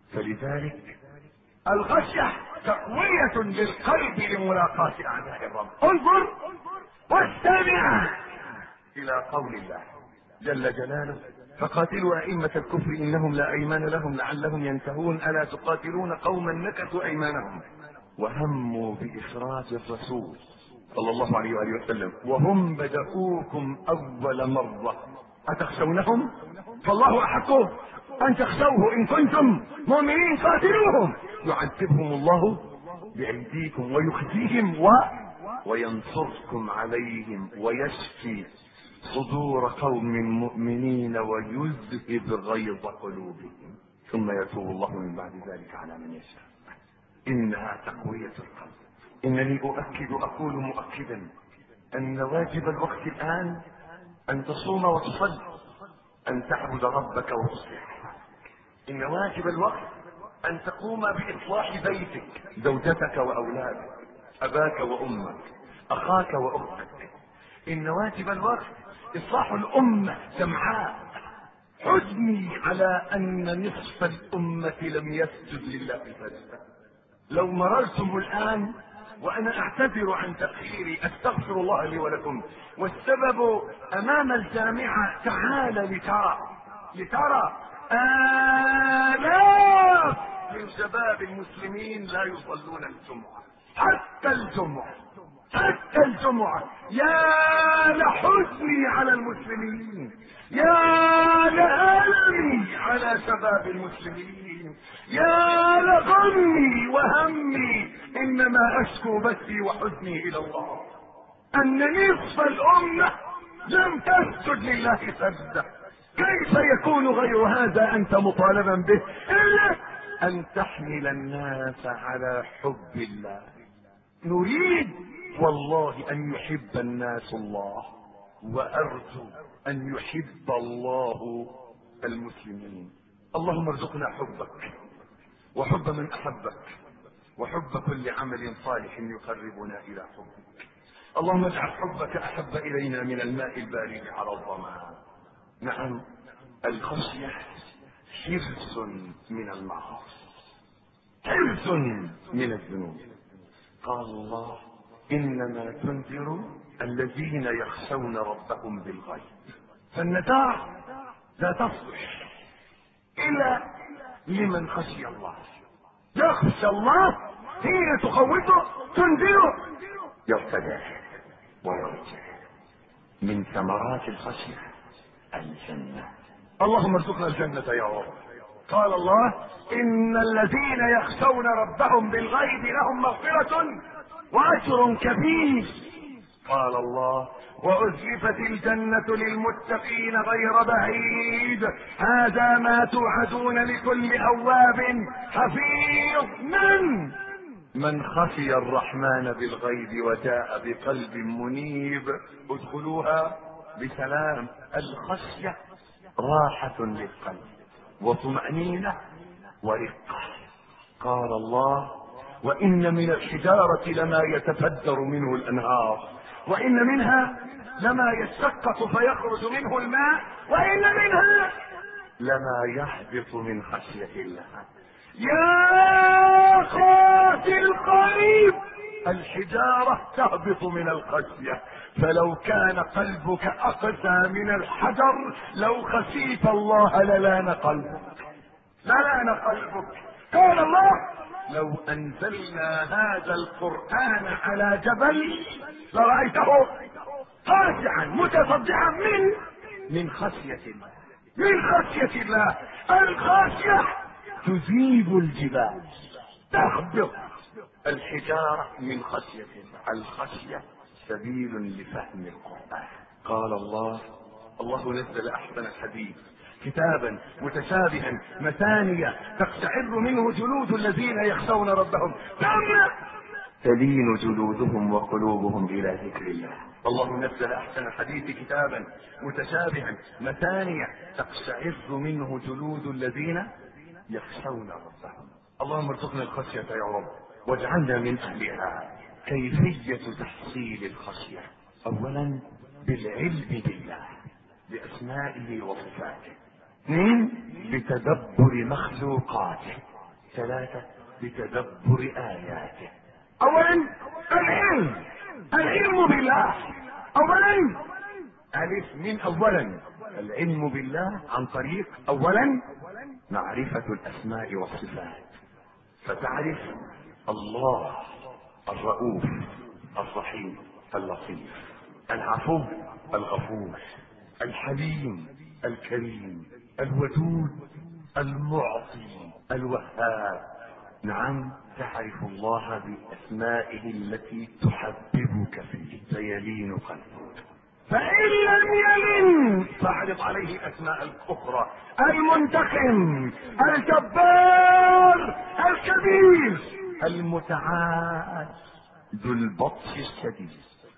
Speaker 1: فلذلك الخشية تقوية للقلب لملاقاة أعداء الرب. انظر واستمع إلى قول الله جل جلاله: فقاتلوا أئمة الكفر إنهم لا أيمان لهم لعلهم ينتهون ألا تقاتلون قوما نكثوا أيمانهم وهموا بإخراج الرسول صلى الله عليه وآله وسلم وهم بدؤوكم أول مرة أتخشونهم فالله أحق أن تخشوه إن كنتم مؤمنين قاتلوهم يعذبهم الله بأيديكم ويخزيهم و... وينصركم عليهم ويشفي صدور قوم مؤمنين ويذهب غيظ قلوبهم ثم يتوب الله من بعد ذلك على من يشاء. إنها تقوية القلب. إنني أؤكد أقول مؤكدا أن واجب الوقت الآن أن تصوم وتصلي، أن تعبد ربك وتصلح. إن واجب الوقت أن تقوم بإصلاح بيتك، زوجتك وأولادك، أباك وأمك، أخاك وأختك. إن واجب الوقت إصلاح الأمة جمعاء. حزني على أن نصف الأمة لم يسجد لله سجدة. لو مررتم الآن وأنا أعتذر عن تأخيري، أستغفر الله لي ولكم، والسبب أمام الجامعة، تعال لترى لترى آلاف من شباب المسلمين لا يصلون الجمعة، حتى الجمعة حتى الجمعة. يا لحزني على المسلمين، يا لألمي على شباب المسلمين، يا لغمي وهمي، إنما أشكو بثي وحزني إلى الله أن نصف الأمة لم تسجد لله سجدة. كيف يكون غير هذا أنت مطالبا به إلا أن تحمل الناس على حب الله. نريد والله أن يحب الناس الله، وأرجو أن يحب الله المسلمين. اللهم ارزقنا حبك وحب من أحبك وحب كل عمل صالح يقربنا إلى حبك. اللهم اجعل حبك أحب إلينا من الماء البارد على الظمأ. نعم، الخشية حرص من المعاصي، حرص من الذنوب. قال الله: إنما تنذر الذين يخشون ربهم بالغيب. فالنذار لا تصلح إلا لمن خشي الله. يخشى الله حين تخوفه تنذره يرتدع ويرجع. من ثمرات الخشية الجنة. اللهم ارزقنا الجنة يا رب. قال الله: إن الذين يخشون ربهم بالغيب لهم مغفرة وأجر كبير. قال الله: وأزلفت الجنة للمتقين غير بعيد هذا ما توعدون لكل أواب حفيظ. من من خشي الرحمن بالغيب وجاء بقلب منيب ادخلوها بسلام. الخشية راحة للقلب وطمأنينة ورقة. قال الله: وإن من الحجارة لما يتفجر منه الأنهار وإن منها لما يشقق فيخرج منه الماء وإن منها لما يهبط من خشية الله. يا قاتل القريب، الحجارة تهبط من الخشية، فلو كان قلبك أقسى من الحجر لو خشيت الله للان قلبك للان قلبك. قال الله: لو أنزلنا هذا القرآن على جبل لرأيته خاشعا متصدعا من من خشية الله من خشية الله. الخشية تذيب الجبال، تهبط الحجارة من خشية الله. الخشية سبيل لفهم القرآن. قال الله: الله نزل أحسن الحديث كتابا متشابها مثانية تقشعر منه جلود الذين يخشون ربهم ثم تلين جلودهم وقلوبهم إلى ذكر الله. الله نزل أحسن الحديث كتابا متشابها مثانية تقشعر منه جلود الذين يخشون ربهم. اللهم ارزقنا الخشية يا رب واجعلنا من أهلها. كيفية تحصيل الخشية: أولا بالعلم بالله بأسمائه وصفاته، اثنين بتدبر مخلوقاته، ثلاثة بتدبر آياته. أولا العلم، العلم بالله. أولا ألف من أولا العلم بالله عن طريق أولا معرفة الأسماء والصفات، فتعرف الله الرؤوف الرحيم اللطيف العفو الغفور الحليم الكريم الودود المعطي الوهاب. نعم، تعرف الله بأسمائه التي تحببك فيه فيلين قلبك. فإن لم يلن فاعرض عليه الأسماء الأخرى: المنتقم، الجبار، الكبير، المتعال، ذو البطش الشديد،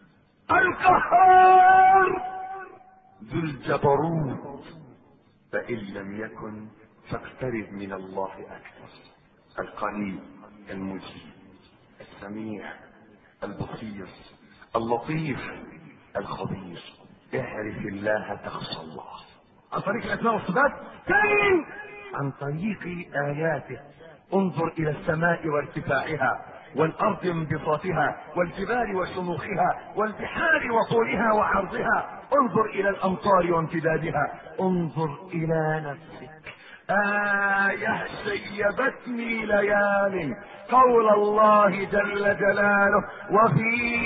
Speaker 1: القهار، ذو الجبروت. فإن لم يكن فاقترب من الله أكثر: القريب، المجيب، السميع، البصير، اللطيف، الخبير. اعرف الله تخشى الله عن طريق الأسماء والصفات. ثانيا عن طريق آياته: انظر إلى السماء وارتفاعها، والأرض انبساطها، والجبال وشموخها، والبحار وطولها وعرضها. انظر إلى الأمطار وامتدادها. انظر إلى نفسك. آية شيبتني ليال قول الله جل جلاله: وفي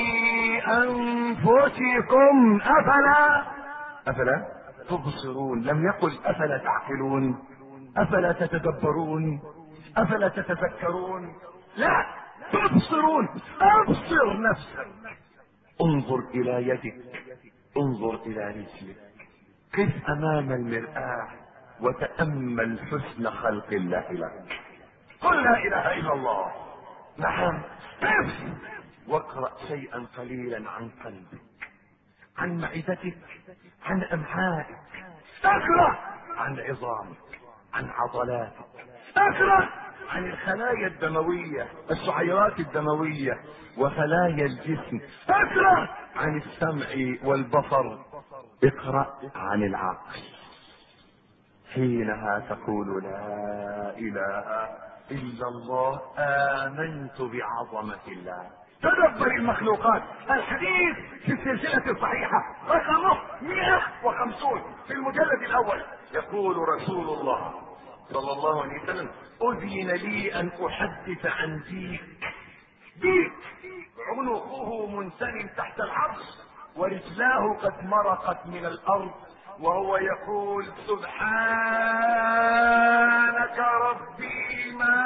Speaker 1: أنفسكم أفلا أفلا تبصرون. لم يقل أفلا تعقلون، أفلا تتدبرون، أفلا تتذكرون. لا، تبصرون. أبصر نفسك. انظر إلى يدك، انظر إلى رجلك، قف أمام المرآة وتأمل حسن خلق الله لك. قل لا إله إلا الله. نعم، قف واقرأ شيئا قليلا عن قلبك، عن معدتك، عن أمعائك. اقرأ عن عظامك، عن عضلاتك. اقرأ عن الخلايا الدموية، الشعيرات الدموية وخلايا الجسم. اقرأ عن السمع والبصر. اقرأ عن العقل. حينها تقول: لا إله إلا الله، آمنت بعظمة الله. تدبر المخلوقات. الحديث في السلسلة الصحيحة رقمه مئة وخمسون في المجلد الأول، يقول رسول الله صلى الله عليه وسلم: أذن لي أن أحدث عن ديك. ديك عنقه منسن تحت العرش ورجلاه قد مرقت من الأرض، وهو يقول: سبحانك ربي ما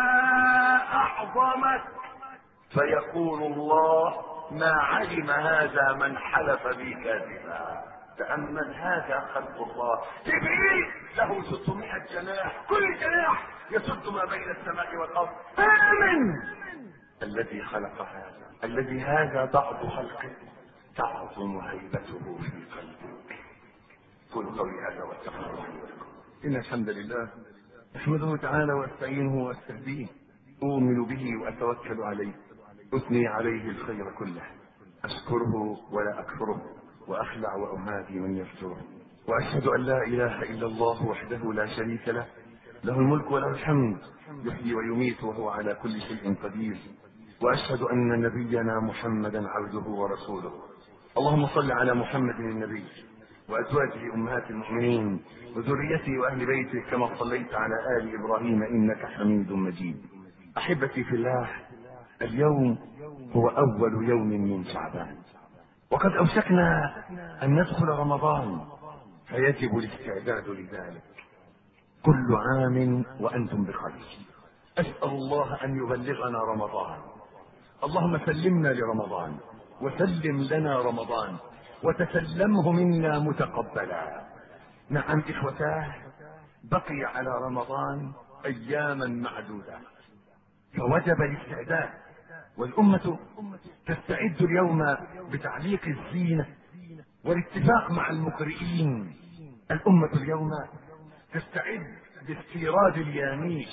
Speaker 1: أعظمك. فيقول الله: ما علم هذا من حلف بي كاذبا. تأمل، هذا خلق الله. جبريل له ستمائة جناح، كل جناح يسد ما بين السماء والأرض. آمن الذي خلق هذا، الذي هذا بعض خلقه تعظم هيبته في قلبك. قل قولي هذا واستغفر الله لي ولكم. إن الحمد لله أحمده تعالى واستعينه واستهديه، أؤمن به وأتوكل عليه، أثني عليه الخير كله، أشكره ولا أكفره، وأخلع وأهادي من يفجره. وأشهد أن لا إله إلا الله وحده لا شريك له، له الملك وله الحمد، يحيي ويميت وهو على كل شيء قدير. وأشهد أن نبينا محمدا عبده ورسوله. اللهم صل على محمد النبي وأزواجه أمهات المؤمنين وذريته وأهل بيته كما صليت على آل إبراهيم إنك حميد مجيد. أحبتي في الله، اليوم هو أول يوم من شعبان، وقد أوشكنا أن ندخل رمضان، فيجب الاستعداد لذلك. كل عام وأنتم بخير. أسأل الله أن يبلغنا رمضان. اللهم سلمنا لرمضان، وسلم لنا رمضان، وتسلمه منا متقبلا. نعم إخوتاه، بقي على رمضان أياما معدودة، فوجب الاستعداد. والأمة تستعد اليوم بتعليق الزينة والاتفاق مع المقرئين. الأمة اليوم تستعد باستيراد الياميش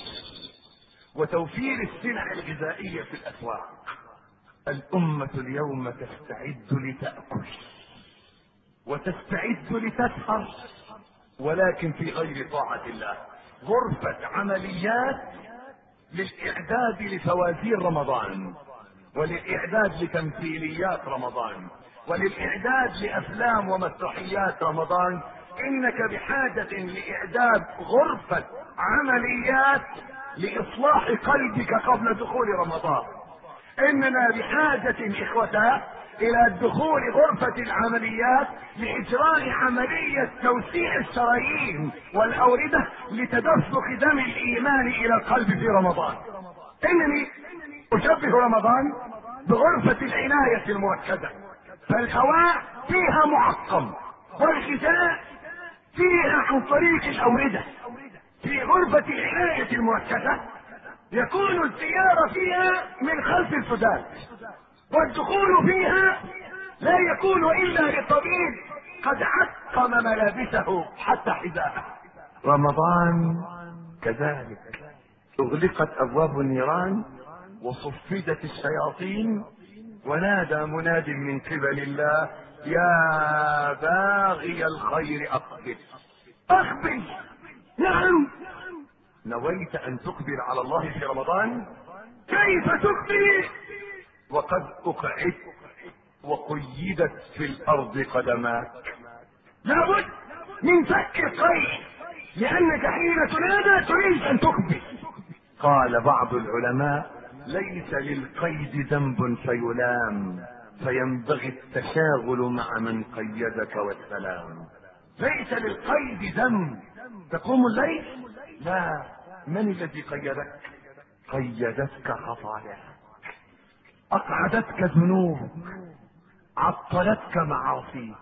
Speaker 1: وتوفير السلع الغذائية في الأسواق. الأمة اليوم تستعد لتأكل وتستعد لتسهر، ولكن في غير طاعة الله. غرفة عمليات للإعداد لفوازير رمضان، وللإعداد لتمثيليات رمضان، وللإعداد لأفلام ومسرحيات رمضان. إنك بحاجة لإعداد غرفة عمليات لإصلاح قلبك قبل دخول رمضان. إننا بحاجة إخوتنا إلى دخول غرفة العمليات لإجراء عملية توسيع الشرايين والأوردة لتدفق دم الإيمان إلى القلب في رمضان. إنني أشبه رمضان بغرفة العناية المركزة، فالهواء فيها معقم والغذاء فيها عن طريق الأوردة. في غرفة العناية المركزة يكون الزيارة فيها من خلف الزجاج، والدخول فيها لا يكون إلا لطبيب قد عقم ملابسه حتى حذاءه. رمضان كذلك اغلقت ابواب النيران وصفدت الشياطين، ونادى مناد من قبل الله: يا باغي الخير اقبل. اقبل، نعم. نويت ان تقبل على الله في رمضان؟ كيف تقبل وقد اقعدت وقيدت في الارض قدماك؟ لابد من فك القيد، لانك حين تنادى تريد ان تقبل. قال بعض العلماء: ليس للقيد ذنب فيلام، فينبغي التشاغل مع من قيدك والسلام. ليس للقيد ذنب، تقوم الليل؟ لا. من الذي قيدك؟ قيدتك خطاياك، اقعدتك ذنوبك، عطلتك معاصيك.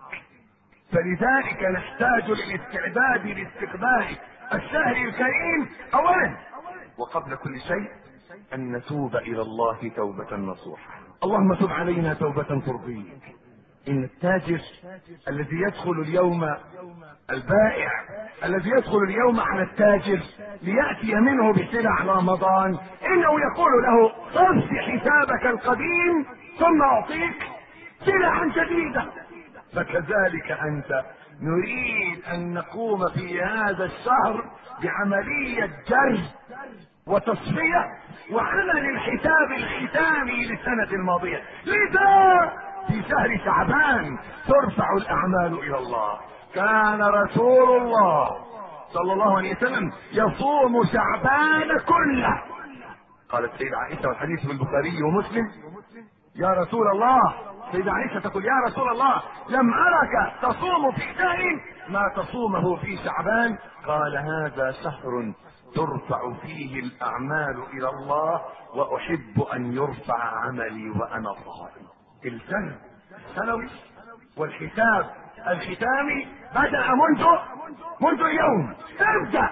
Speaker 1: فلذلك نحتاج للاستعداد لاستقبال الشهر الكريم اولا، وقبل كل شيء ان نتوب الى الله توبة نصوحة. اللهم تب علينا توبة ترضيك. ان التاجر الذي يدخل اليوم، البائع الذي يدخل اليوم على التاجر ليأتي منه بسلع رمضان، انه يقول له: صرف حسابك القديم ثم اعطيك سلعا جديدة. فكذلك انت نريد ان نقوم في هذا الشهر بعملية جرد وتصفية وعمل الحساب الختامي للسنة الماضية. لذا في شهر شعبان ترفع الاعمال الى الله. كان رسول الله صلى الله عليه وسلم يصوم شعبان كله. قالت سيدة عائشة والحديث في البخاري ومسلم: يا رسول الله، سيدة عائشة تقول: يا رسول الله، لم أرك تصوم في شهر ما تصومه في شعبان. قال: هذا شهر ترفع فيه الأعمال إلى الله، وأحب أن يرفع عملي وأنا صائم. الجهد السنوي والحساب الختامي بدأ منذ منذ اليوم. ابدأ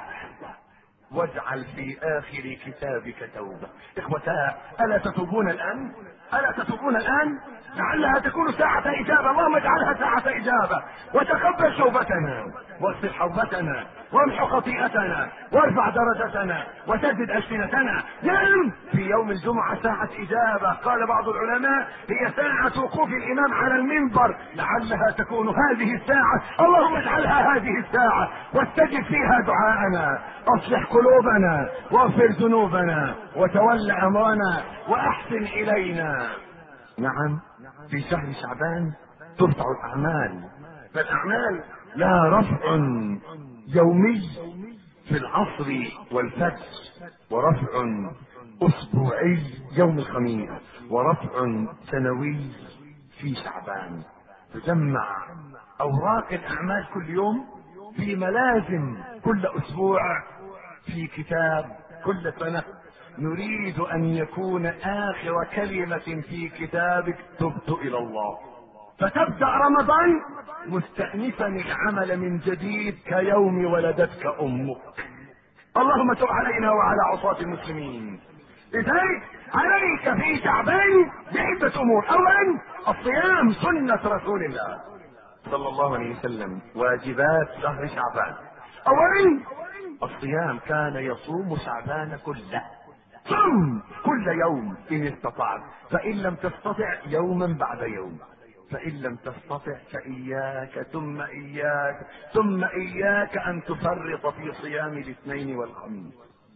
Speaker 1: واجعل في آخر كتابك توبة. إخوتها، ألا تتوبون الآن؟ ألا تتوبون الآن؟ لعلها تكون ساعة إجابة. اللهم اجعلها ساعة إجابة، وتقبل توبتنا، واغفر حوبتنا، وامحو خطيئتنا، وارفع درجتنا، وسدد ألسنتنا. نعم، في يوم الجمعة ساعة إجابة. قال بعض العلماء: هي ساعة وقوف الإمام على المنبر. لعلها تكون هذه الساعة. اللهم اجعلها هذه الساعة، واستجب فيها دعاءنا. اصلح قلوبنا، واغفر ذنوبنا، وتول أمرنا، وأحسن إلينا. نعم، في شهر شعبان ترفع الأعمال، فالأعمال لها رفع يومي في العصر والفجر، ورفع أسبوعي يوم الخميس، ورفع سنوي في شعبان. تجمع أوراق الأعمال كل يوم في ملازم كل أسبوع، في كتاب كل سنة. نريد ان يكون اخر كلمة في كتابك: تبت الى الله. فتبدأ رمضان مستأنفا العمل من جديد كيوم ولدتك امك. اللهم تب علينا وعلى عصاة المسلمين. لذلك عليك في شعبان بعدة امور. اولا، الصيام سنة رسول الله صلى الله عليه وسلم، واجبات شهر شعبان. اولا، الصيام كان يصوم شعبان كله. صم كل يوم ان استطعت، فان لم تستطع يوما بعد يوم، فان لم تستطع فاياك ثم اياك ثم اياك ان تفرط في صيام الاثنين والخميس.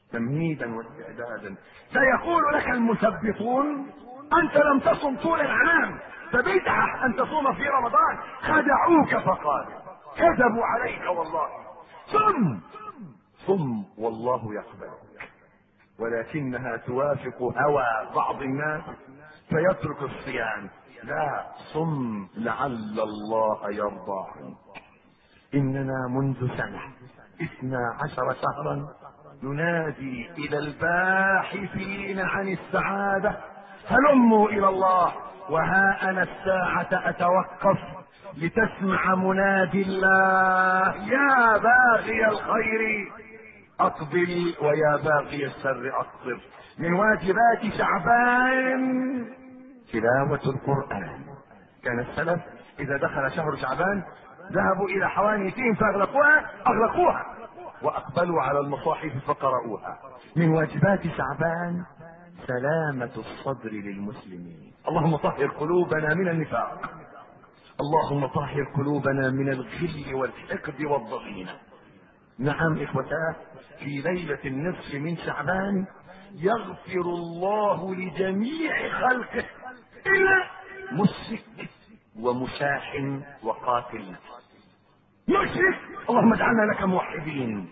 Speaker 1: تمهيدا واستعدادا. سيقول لك المثبطون انت لم تصم طول العام، فبدعة ان تصوم في رمضان. خدعوك فقالوا، كذبوا عليك والله. صم صم والله يقبلك، ولكنها توافق هوى بعض الناس فيترك الصيام. لا، صم لعل الله يرضى عنك. اننا منذ سنة اثنا عشر شهرا ننادي الى الباحثين عن السعادة هلموا الى الله، وها انا الساعة اتوقف لتسمع منادي الله: يا باغي الخير اقبل ويا باغي الشر اقصر. من واجبات شعبان تلاوة القرآن. كان السلف اذا دخل شهر شعبان ذهبوا الى حوانيتهم فاغلقوها اغلقوها واقبلوا على المصاحف فقرأوها. من واجبات شعبان سلامة الصدر للمسلمين. اللهم طهر قلوبنا من النفاق، اللهم طهر قلوبنا من الغل والحقد والضغينة. نعم اخوتاه، في ليلة النصف من شعبان يغفر الله لجميع خلقه الا مشرك ومشاحن وقاتل. مشرك اللهم اجعلنا لك موحدين،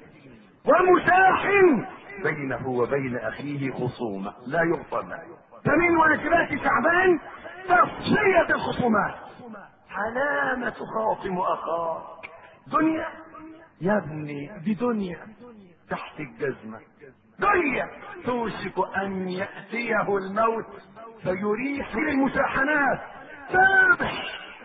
Speaker 1: ومشاحن بينه وبين اخيه خصومة لا يغفر له. فمن واجبات شعبان تصفية الخصومات. علامة خاصم اخاك دنيا يا ابني، دي دنيا تحت الجزمة، دنيا توشك ان يأتيه الموت فيريح للمشاحنات. سامح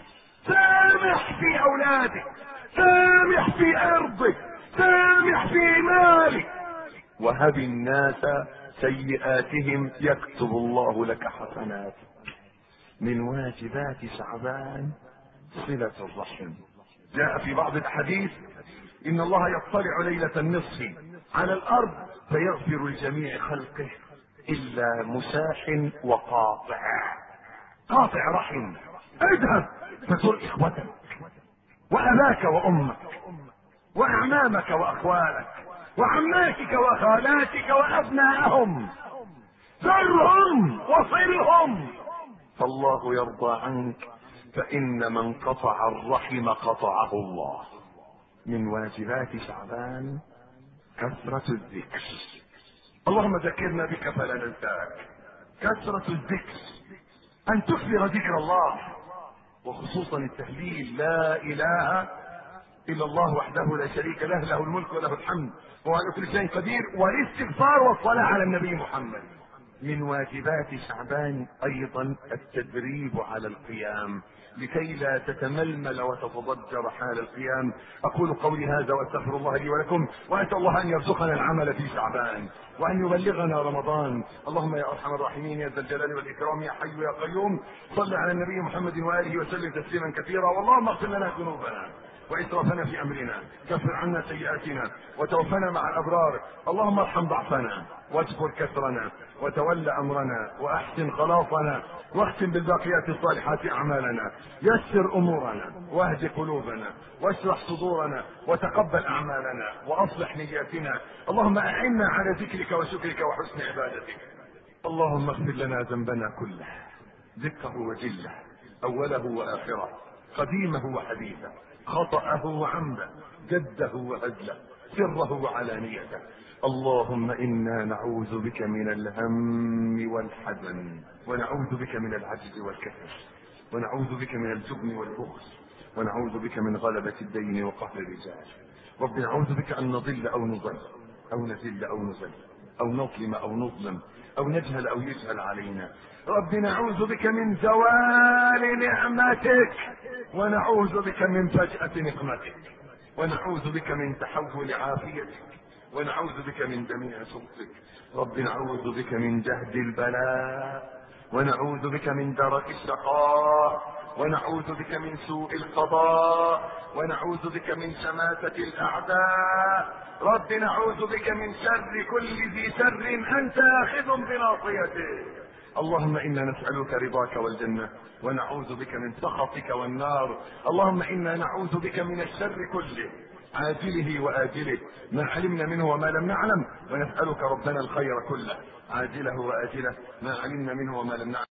Speaker 1: سامح في اولادك، سامح في ارضك، سامح في مالك، وهب الناس سيئاتهم يكتب الله لك حسنات. من واجبات شعبان صلة الرحم. جاء في بعض الحديث ان الله يطلع ليلة النصف على الارض فيغفر لجميع خلقه الا مساح وقاطع. قاطع رحم، اذهب فزر اخوتك واباك وامك واعمامك واخوالك وعماتك وخالاتك وابناءهم، زرهم وصلهم فالله يرضى عنك، فان من قطع الرحم قطعه الله. من واجبات شعبان كثرة الذكر. اللهم ذكرنا بك فلا ننساك. كثرة الذكر، ان تكثر ذكر الله، وخصوصا التهليل: لا اله الا الله وحده لا شريك له، له الملك وله الحمد وهو على كل شيء قدير، والاستغفار والصلاة على النبي محمد. من واجبات شعبان ايضا التدريب على القيام لكي لا تتململ وتتضجر حال القيام. اقول قولي هذا واستغفر الله لي ولكم، واسال الله ان يرزقنا العمل في شعبان وان يبلغنا رمضان. اللهم يا ارحم الراحمين يا ذا الجلال والاكرام يا حي يا قيوم، صل على النبي محمد واله وسلم تسليما كثيرا. واللهم اغفر لنا ذنوبنا واسرافنا في امرنا، كفر عنا سيئاتنا وتوفنا مع الابرار. اللهم ارحم ضعفنا واجبر كسرنا وتول امرنا واحسن خلاصنا، واختم بالباقيات الصالحات اعمالنا. يسر امورنا واهد قلوبنا واشرح صدورنا وتقبل اعمالنا واصلح نياتنا. اللهم اعنا على ذكرك وشكرك وحسن عبادتك. اللهم اغفر لنا ذنبنا كله، دقه وجله، اوله واخره، قديمه وحديثه، خطأه وعمده، جده وهزله، سره وعلانيته. اللهم انا نعوذ بك من الهم والحزن، ونعوذ بك من العجز والكسل، ونعوذ بك من الجبن والبخل، ونعوذ بك من غلبة الدين وقهر الرجال. رب نعوذ بك ان نضل او نضل او نذل او نذل او نظلم او نظلم او نجهل او يجهل علينا. رب نعوذ بك من زوال نعمتك، ونعوذ بك من فجأة نقمتك، ونعوذ بك من تحول عافيتك، ونعوذ بك من جميع سخطك. رب نعوذ بك من جهد البلاء، ونعوذ بك من درك الشقاء، ونعوذ بك من سوء القضاء، ونعوذ بك من شماتة الأعداء. رب نعوذ بك من شر كل ذي شر أنت آخذ بناصيته. اللهم إنا نسألك رضاك والجنة، ونعوذ بك من سخطك والنار. اللهم إنا نعوذ بك من الشر كله، عاجله وآجله ما علمنا منه وما لم نعلم، ونسألك ربنا الخير كله عاجله وآجله ما علمنا منه وما لم نعلم.